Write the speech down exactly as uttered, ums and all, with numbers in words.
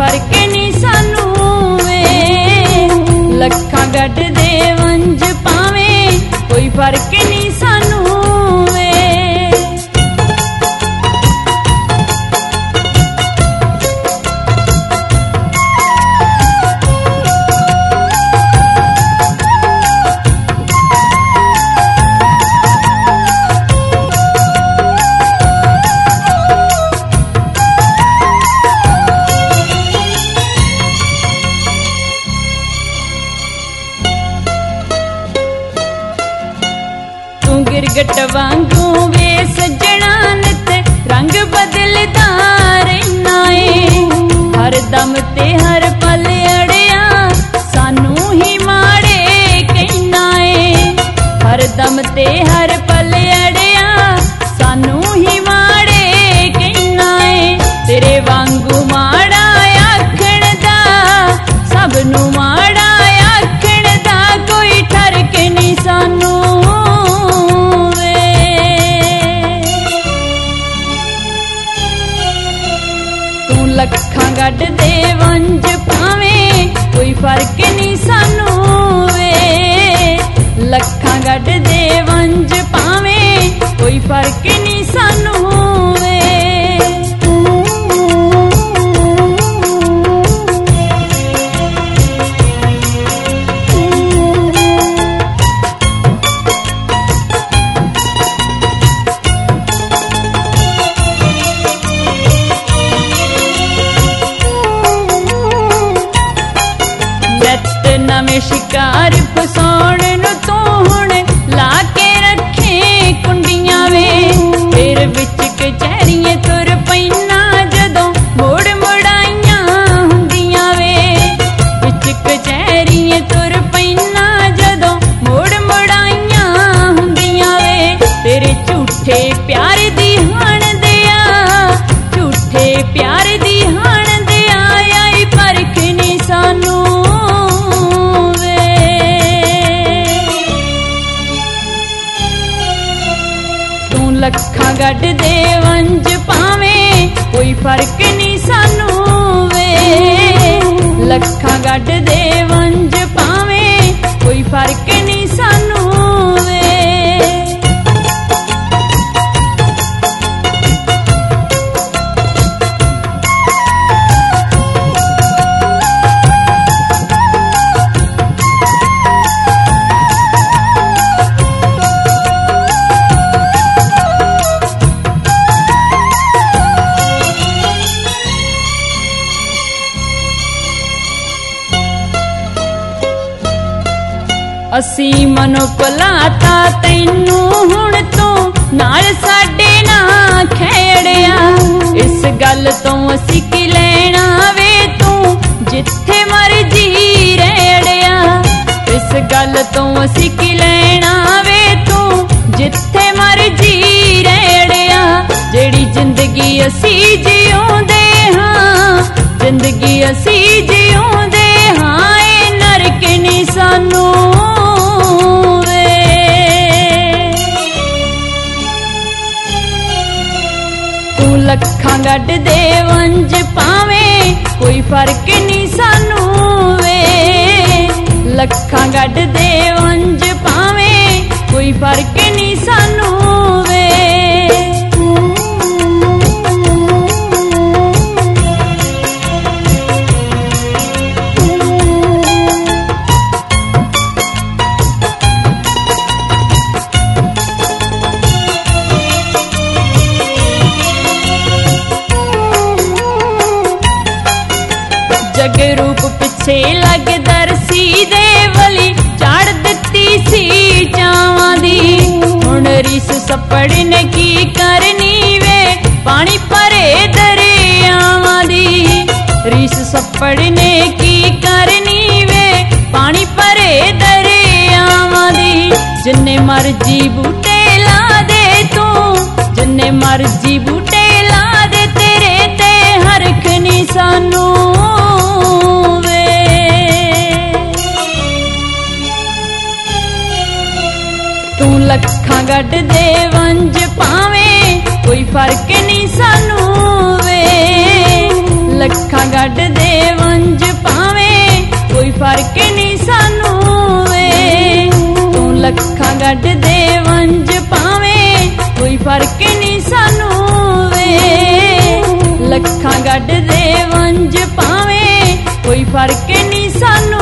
फर्क नहीं सानू वे। लखां गढ़ दे वंज पावें कोई फर्क नहीं सानू वे। गिरगट वांगू वे सजना नित रंग बदलदा रहना है। हर दम ते हर पल अड़िया सानू ही माड़े कहना है। हर दम ते हर पल अड़िया सानू ही माड़े कहना है। तेरे वांगू माड़ा आखण दा सबनू माड़ा आखण दा कोई ठरक नहीं सानू। लखां गढ़ दे वंज पावें कोई फर्क नहीं सानू वे। लखां गढ़ दे वंज पावें कोई फर्क नहीं सानू वे। नवें शिकार फसाउण नूं तू हुण ला के रखे कुंडियां वे। फिर विच कचहरियां तुर पैना जदों मोड़ मुड़ाइयां हुंदियां वे। विच कचहरियां तुर पैना जदों मोड़ मुड़ाइयां हुंदियां वे। तेरे झूठे प्यार दी हाण दिया झूठे प्यार दी हाण दिया आई परख नहीं सानू। लखां गढ़ दे वंज पावें कोई फर्क नहीं सानू वे। लखां गढ़ दे वंज पावें कोई फर्क नहीं सानू वे। असी मनो भुलाता तैनू हुण तू नाल साडे ना खेड़िया। इस गल तो असी की लेना वे तू जिथे मर्जी रेड़िया। इस गल तो असी की लेना वे तू जिथे मर्जी रेड़िया। जेड़ी जिंदगी असी जिउंदे हां जिंदगी असी जिउंदे हां ए नरक नहीं सानू। लखां गढ़ दे वंज पावें कोई फर्क नहीं सानू वे। लखां गढ़ दे वंज पावें कोई फर्क नहीं सानू वे। जग रूप पिछे लग दरसी दे वली चाड़ दिती सी चावां दी। हुण रिस सपड़ ने की करनी वे पानी भरे दरियावां दी। रिस सपड़ ने की करनी वे पानी भरे दरियावां दी। जिन्ने मर्जी बूटे ला दे तू जिन्ने मर्जी बूटे ला दे तेरे ते हरख नहीं सानू। लखां गढ़ दे वंज पावें कोई फर्क नहीं सानू वे। ਲੱਖਾਂ ਗੱਡ ਦੇ ਵੰਜ ਪਾਵੇਂ ਕੋਈ ਫਰਕ ਨਹੀਂ ਸਾਨੂੰ ਵੇ ਤੂੰ ਲੱਖਾਂ ਗੱਡ ਦੇ ਵੰਜ ਪਾਵੇਂ ਕੋਈ ਫਰਕ ਨਹੀਂ ਸਾਨੂੰ ਵੇ ਲੱਖਾਂ ਗੱਡ ਦੇ ਵੰਜ ਪਾਵੇਂ ਕੋਈ ਫਰਕ ਨਹੀਂ ਸਾਨੂੰ